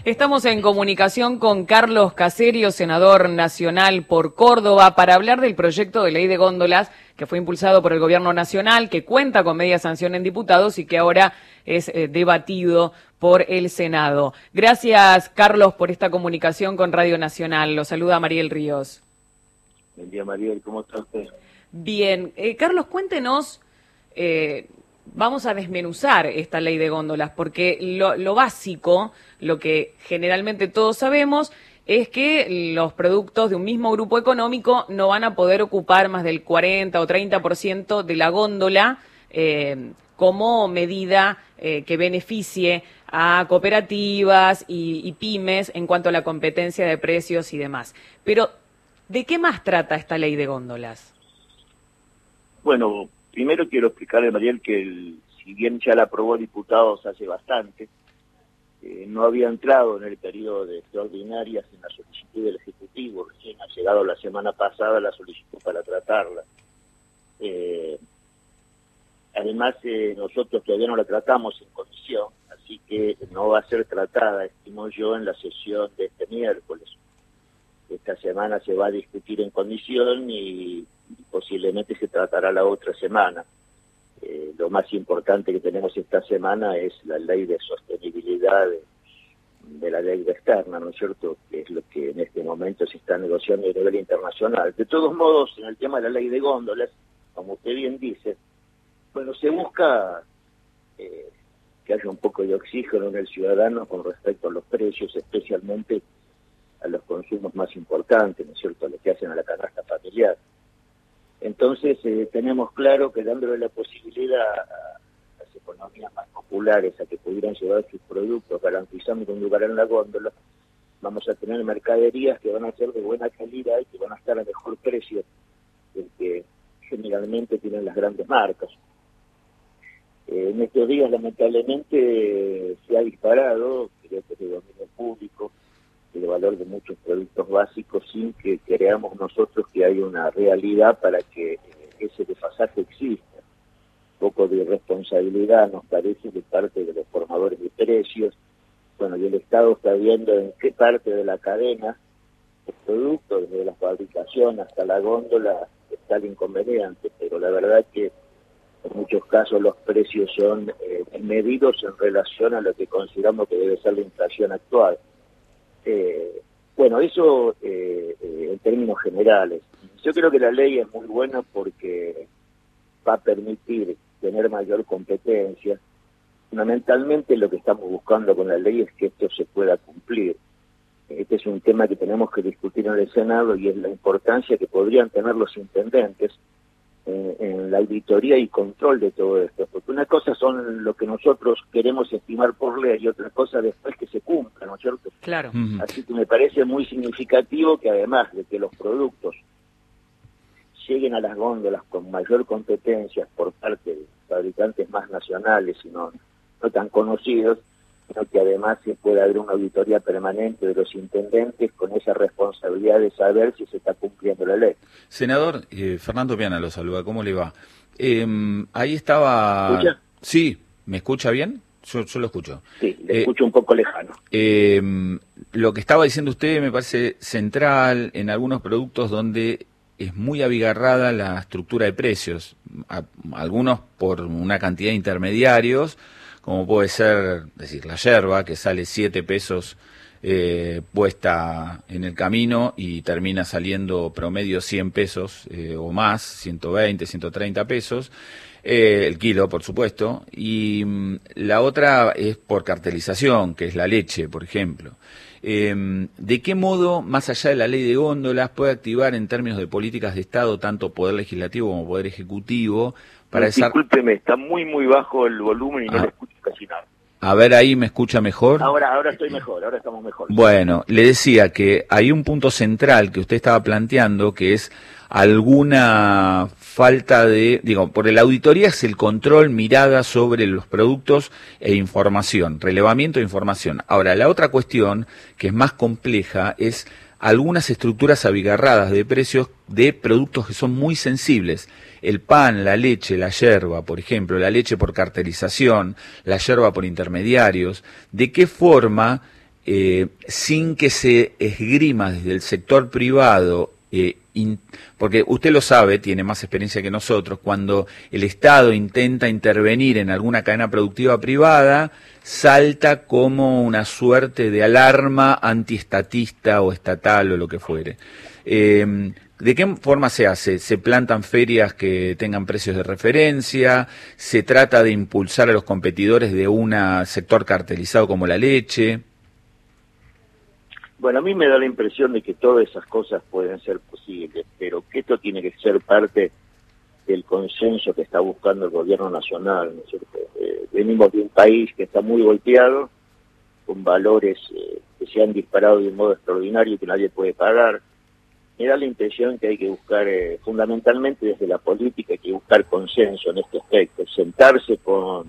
Estamos en comunicación con Carlos Caserio, senador nacional por Córdoba, para hablar del proyecto de ley de góndolas que fue impulsado por el Gobierno Nacional, que cuenta con media sanción en diputados y que ahora es debatido por el Senado. Gracias, Carlos, por esta comunicación con Radio Nacional. Lo saluda Mariel Ríos. Buen día, Mariel. ¿Cómo está usted? Bien. Carlos, cuéntenos... vamos a desmenuzar esta ley de góndolas, porque lo básico, lo que generalmente todos sabemos, es que los productos de un mismo grupo económico no van a poder ocupar más del 40 o 30% de la góndola como medida que beneficie a cooperativas y pymes en cuanto a la competencia de precios y demás. Pero, ¿de qué más trata esta ley de góndolas? Bueno, primero quiero explicarle, Mariel, que si bien ya la aprobó diputados hace bastante, no había entrado en el periodo de extraordinarias en la solicitud del Ejecutivo. Recién ha llegado la semana pasada la solicitud para tratarla. Además, nosotros todavía no la tratamos en comisión, así que no va a ser tratada, estimo yo, en la sesión de este miércoles. Esta semana se va a discutir en comisión y posiblemente se tratará la otra semana. Lo más importante que tenemos esta semana es la ley de sostenibilidad de la deuda externa, ¿no es cierto?, que es lo que en este momento se está negociando a nivel internacional. De todos modos, en el tema de la ley de góndolas, como usted bien dice, bueno, se busca que haya un poco de oxígeno en el ciudadano con respecto a los precios, especialmente a los consumos más importantes, ¿no es cierto?, a lo que hacen a la canasta familiar. Entonces, tenemos claro que dándole la posibilidad a las economías más populares a que pudieran llevar sus productos, garantizando un lugar en la góndola, vamos a tener mercaderías que van a ser de buena calidad y que van a estar a mejor precio del que generalmente tienen las grandes marcas. En estos días, lamentablemente, se ha disparado, creo que es de dominio público, el valor de muchos productos básicos sin que creamos nosotros que hay una realidad para que ese desfasaje exista. Un poco de irresponsabilidad nos parece de parte de los formadores de precios. Bueno, y el Estado está viendo en qué parte de la cadena el producto, desde la fabricación hasta la góndola, está el inconveniente, pero la verdad que en muchos casos los precios son medidos en relación a lo que consideramos que debe ser la inflación actual. Bueno, eso en términos generales. Yo creo que la ley es muy buena porque va a permitir tener mayor competencia. Fundamentalmente lo que estamos buscando con la ley es que esto se pueda cumplir. Este es un tema que tenemos que discutir en el Senado y es la importancia que podrían tener los intendentes en la auditoría y control de todo esto, porque una cosa son lo que nosotros queremos estimar por ley y otra cosa después que se cumpla, ¿no es cierto? Claro. Así que me parece muy significativo que además de que los productos lleguen a las góndolas con mayor competencia por parte de fabricantes más nacionales y no tan conocidos, sino que además se pueda haber una auditoría permanente de los intendentes con esa responsabilidad de saber si se está cumpliendo la ley. Senador, Fernando Piana lo saluda, ¿cómo le va? Ahí estaba... ¿Me escucha? Sí, ¿me escucha bien? Yo lo escucho. Sí, le escucho un poco lejano. Lo que estaba diciendo usted me parece central en algunos productos donde es muy abigarrada la estructura de precios, algunos por una cantidad de intermediarios, como puede ser, la yerba, que sale 7 pesos puesta en el camino y termina saliendo promedio 100 pesos o más, 120, 130 pesos, el kilo, por supuesto, y la otra es por cartelización, que es la leche, por ejemplo. ¿De qué modo, más allá de la ley de góndolas, puede activar en términos de políticas de Estado, tanto Poder Legislativo como Poder Ejecutivo, para Discúlpeme, está muy bajo el volumen y no le escucho casi nada. A ver, ahí me escucha mejor. Ahora estoy mejor, ahora estamos mejor. Bueno, le decía que hay un punto central que usted estaba planteando, que es alguna falta de, por la auditoría es el control, mirada sobre los productos e información, relevamiento de información. Ahora, la otra cuestión, que es más compleja, es algunas estructuras abigarradas de precios de productos que son muy sensibles. El pan, la leche, la yerba, por ejemplo, la leche por cartelización, la yerba por intermediarios. ¿De qué forma sin que se esgrima desde el sector privado, porque usted lo sabe, tiene más experiencia que nosotros, cuando el Estado intenta intervenir en alguna cadena productiva privada, salta como una suerte de alarma antiestatista o estatal o lo que fuere. ¿De qué forma se hace? ¿Se plantan ferias que tengan precios de referencia? ¿Se trata de impulsar a los competidores de un sector cartelizado como la leche? Bueno, a mí me da la impresión de que todas esas cosas pueden ser posibles, pero que esto tiene que ser parte del consenso que está buscando el gobierno nacional, ¿no es cierto? Venimos de un país que está muy golpeado, con valores que se han disparado de un modo extraordinario y que nadie puede pagar. Me da la impresión que hay que buscar, fundamentalmente desde la política, hay que buscar consenso en este aspecto, sentarse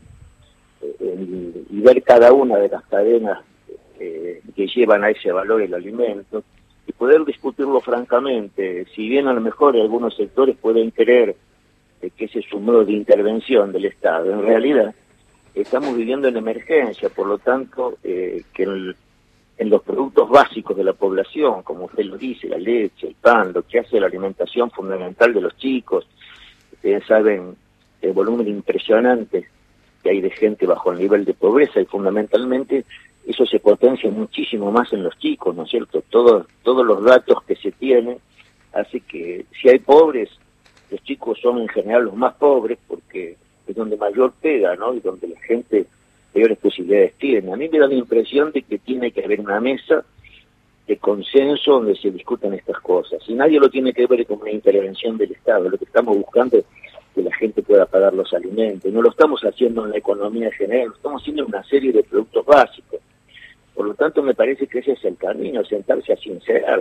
y ver cada una de las cadenas que llevan a ese valor el alimento y poder discutirlo francamente. Si bien a lo mejor algunos sectores pueden creer que ese es un modo de intervención del Estado, en realidad estamos viviendo en emergencia, por lo tanto que en los productos básicos de la población, como usted lo dice, la leche, el pan, lo que hace la alimentación fundamental de los chicos, ustedes saben el volumen impresionante que hay de gente bajo el nivel de pobreza y fundamentalmente eso se potencia muchísimo más en los chicos, ¿no es cierto? Todos los datos que se tienen hace que si hay pobres, los chicos son en general los más pobres porque es donde mayor pega, ¿no? Y donde la gente peores posibilidades tiene. A mí me da la impresión de que tiene que haber una mesa de consenso donde se discutan estas cosas. Y nadie lo tiene que ver con una intervención del Estado. Lo que estamos buscando es que la gente pueda pagar los alimentos. No lo estamos haciendo en la economía general, lo estamos haciendo en una serie de productos básicos. Por lo tanto, me parece que ese es el camino, sentarse a sincerar,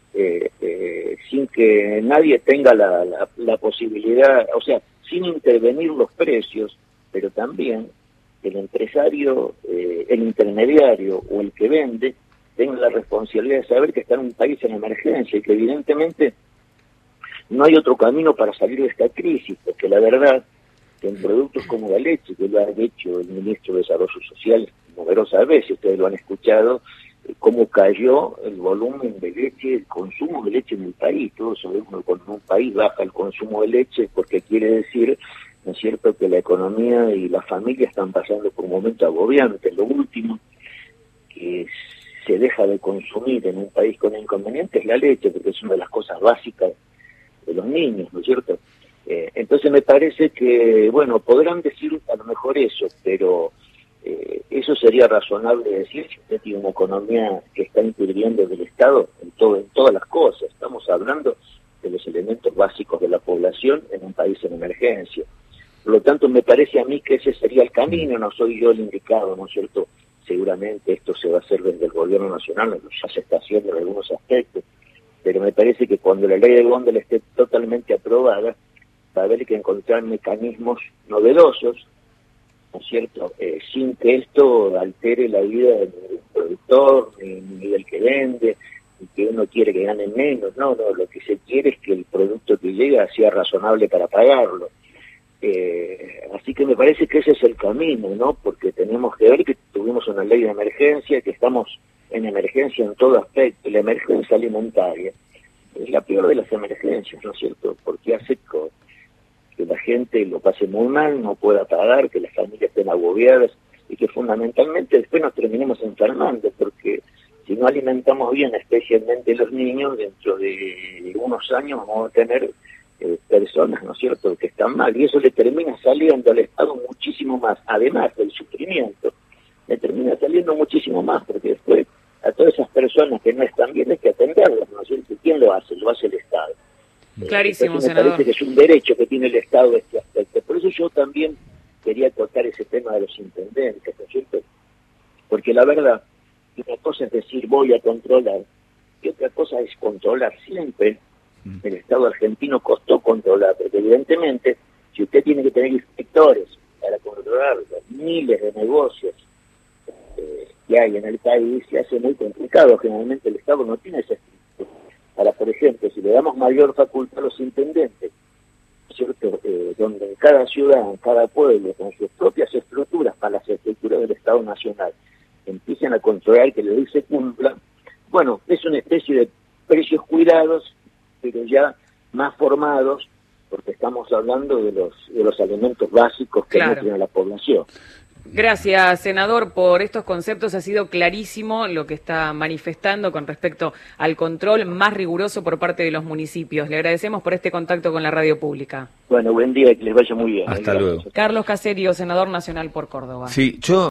sin que nadie tenga la posibilidad, o sea, sin intervenir los precios, pero también el empresario, el intermediario o el que vende tenga la responsabilidad de saber que está en un país en emergencia y que evidentemente no hay otro camino para salir de esta crisis, porque la verdad que en productos como la leche, que lo ha hecho el ministro de Desarrollo Social numerosas veces, ustedes lo han escuchado, cómo cayó el volumen de leche, el consumo de leche en el país. Todos sabemos que cuando un país baja el consumo de leche, porque quiere decir, ¿no es cierto?, que la economía y la familia están pasando por un momento agobiante. Lo último que se deja de consumir en un país con inconvenientes es la leche, porque es una de las cosas básicas de los niños, ¿no es cierto? Entonces me parece que, bueno, podrán decir a lo mejor eso, pero eso sería razonable decir si usted tiene una economía que está interviniendo del Estado en todas las cosas. Estamos hablando de los elementos básicos de la población en un país en emergencia. Por lo tanto, me parece a mí que ese sería el camino, no soy yo el indicado, ¿no es cierto? Seguramente esto se va a hacer desde el gobierno nacional, ya se está haciendo en algunos aspectos, pero me parece que cuando la ley de góndola esté totalmente aprobada, va a haber que encontrar mecanismos novedosos, ¿no es cierto?, sin que esto altere la vida del productor, ni del que vende, ni que uno quiere que gane menos. No, lo que se quiere es que el producto que llega sea razonable para pagarlo. Así que me parece que ese es el camino, ¿no?, porque tenemos que ver que tuvimos una ley de emergencia, que estamos en emergencia en todo aspecto. La emergencia alimentaria es la peor de las emergencias, ¿no es cierto?, porque hace que la gente lo pase muy mal, no pueda pagar, que las familias estén agobiadas y que fundamentalmente después nos terminemos enfermando, porque si no alimentamos bien, especialmente los niños, dentro de unos años vamos a tener personas, ¿no es cierto?, que están mal, y eso le termina saliendo al Estado muchísimo más, además del sufrimiento, le termina saliendo muchísimo más, porque después a todas esas personas que no están bien hay que atenderlas, ¿no es cierto? ¿Quién lo hace? Lo hace el Estado. Clarísimo, me senador. parece que es un derecho que tiene el Estado este aspecto. Por eso yo también quería tocar ese tema de los intendentes, ¿no es cierto? Porque la verdad, una cosa es decir voy a controlar, y otra cosa es controlar siempre. El Estado argentino costó controlar, porque evidentemente, si usted tiene que tener inspectores para controlar los miles de negocios que hay en el país, se hace muy complicado. Generalmente el Estado no tiene ese estructura. Para, por ejemplo, si le damos mayor facultad a los intendentes, ¿cierto?, donde en cada ciudad, en cada pueblo, con sus propias estructuras para las estructuras del Estado Nacional, empiecen a controlar que la ley se cumpla. Bueno, es una especie de precios cuidados, pero ya más formados, porque estamos hablando de los alimentos básicos que nutren a la población. Gracias, senador, por estos conceptos. Ha sido clarísimo lo que está manifestando con respecto al control más riguroso por parte de los municipios. Le agradecemos por este contacto con la radio pública. Bueno, buen día, que les vaya muy bien. Hasta luego. Carlos Caserio, senador nacional por Córdoba. Sí, yo